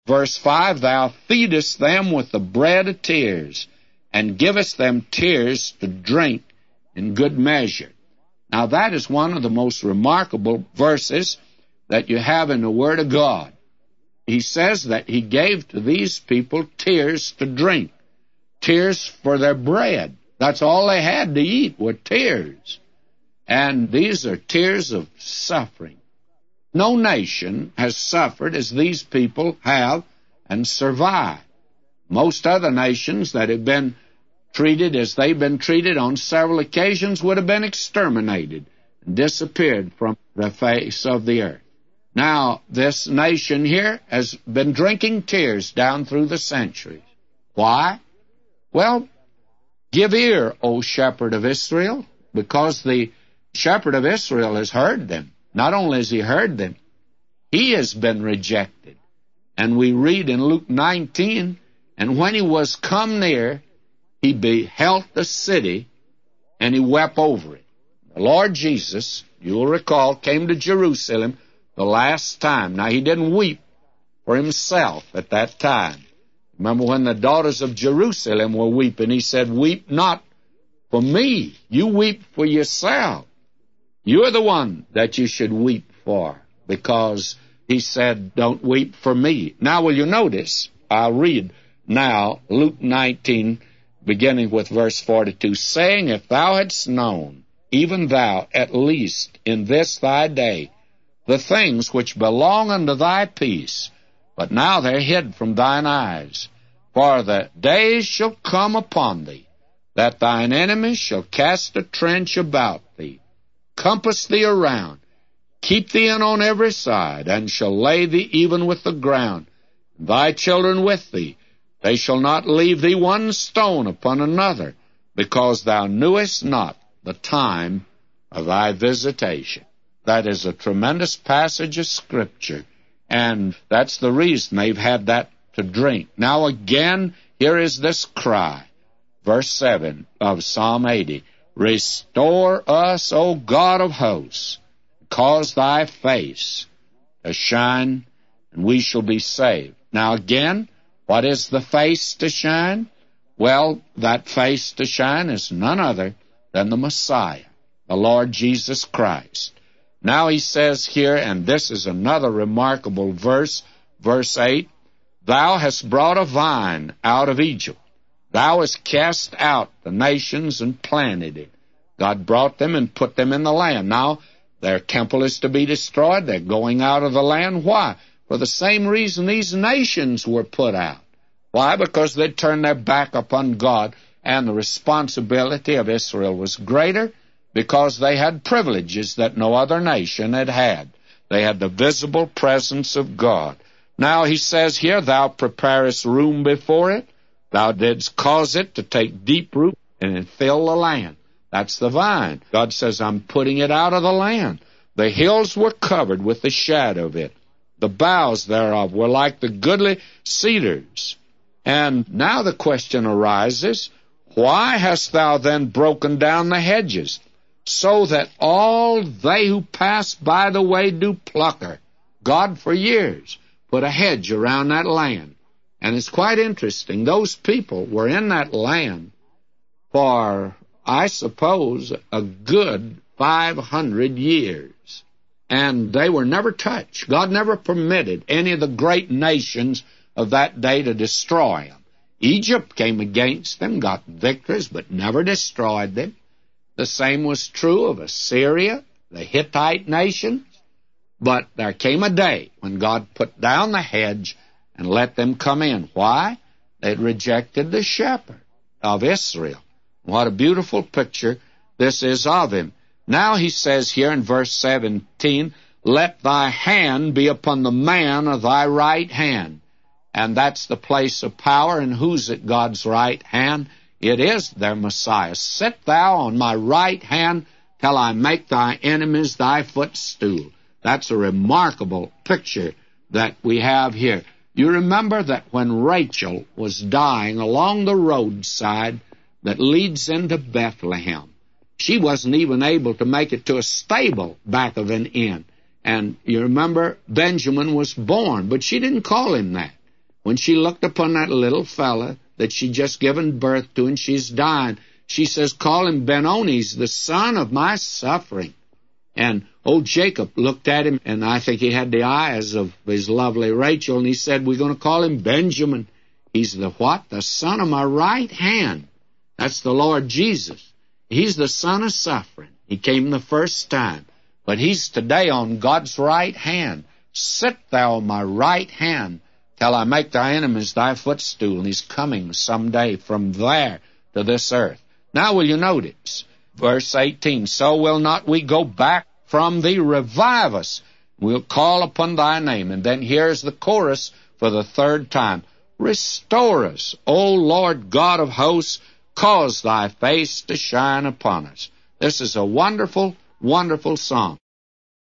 Verse 5, Thou feedest them with the bread of tears, and givest them tears to drink in good measure. Now that is one of the most remarkable verses that you have in the Word of God. He says that He gave to these people tears to drink, tears for their bread. That's all they had to eat were tears. And these are tears of suffering. No nation has suffered as these people have and survived. Most other nations that have been treated as they've been treated on several occasions would have been exterminated and disappeared from the face of the earth. Now, this nation here has been drinking tears down through the centuries. Why? Well, give ear, O shepherd of Israel, because the shepherd of Israel has heard them. Not only has he heard them, he has been rejected. And we read in Luke 19, and when he was come near, he beheld the city, and he wept over it. The Lord Jesus, you will recall, came to Jerusalem the last time. Now, he didn't weep for himself at that time. Remember when the daughters of Jerusalem were weeping, he said, Weep not for me. You weep for yourself. You're the one that you should weep for, because he said, Don't weep for me. Now, will you notice? I'll read now Luke 19, beginning with verse 42, saying, If thou hadst known, even thou at least in this thy day, the things which belong unto thy peace, but now they're hid from thine eyes. For the days shall come upon thee, that thine enemies shall cast a trench about thee, compass thee around, keep thee in on every side, and shall lay thee even with the ground, and thy children with thee. They shall not leave thee one stone upon another, because thou knewest not the time of thy visitation. That is a tremendous passage of Scripture, and that's the reason they've had that to drink. Now again, here is this cry, verse 7 of Psalm 80, Restore us, O God of hosts, cause thy face to shine, and we shall be saved. Now again, what is the face to shine? Well, that face to shine is none other than the Messiah, the Lord Jesus Christ. Now he says here, and this is another remarkable verse, verse 8, Thou hast brought a vine out of Egypt. Thou hast cast out the nations and planted it. God brought them and put them in the land. Now, their temple is to be destroyed. They're going out of the land. Why? For the same reason these nations were put out. Why? Because they turned their back upon God, and the responsibility of Israel was greater because they had privileges that no other nation had had. They had the visible presence of God. Now he says here, Thou preparest room before it. Thou didst cause it to take deep root and fill the land. That's the vine. God says, I'm putting it out of the land. The hills were covered with the shadow of it. The boughs thereof were like the goodly cedars. And now the question arises, Why hast thou then broken down the hedges, so that all they who pass by the way do pluck her? God for years put a hedge around that land. And it's quite interesting. Those people were in that land for, I suppose, a good 500 years. And they were never touched. God never permitted any of the great nations of that day to destroy them. Egypt came against them, got victories, but never destroyed them. The same was true of Assyria, the Hittite nations. But there came a day when God put down the hedge and let them come in. Why? They'd rejected the shepherd of Israel. What a beautiful picture this is of him. Now he says here in verse 17, Let thy hand be upon the man of thy right hand. And that's the place of power. And who's at God's right hand? It is their Messiah. Sit thou on my right hand till I make thy enemies thy footstool. That's a remarkable picture that we have here. You remember that when Rachel was dying along the roadside that leads into Bethlehem, she wasn't even able to make it to a stable back of an inn. And you remember Benjamin was born, but she didn't call him that. when she looked upon that little fella that she'd just given birth to and she's dying, she says, call him Benoni, the son of my suffering. And old Jacob looked at him, and I think he had the eyes of his lovely Rachel, and he said, we're going to call him Benjamin. He's the what? The son of my right hand. That's the Lord Jesus. He's the son of suffering. He came the first time, but he's today on God's right hand. Sit thou on my right hand till I make thy enemies thy footstool. And he's coming someday from there to this earth. Now will you notice, verse 18, so will not we go back from thee, revive us. We'll call upon thy name. And then here's the chorus for the third time. Restore us, O Lord God of hosts, cause thy face to shine upon us. This is a wonderful, wonderful song.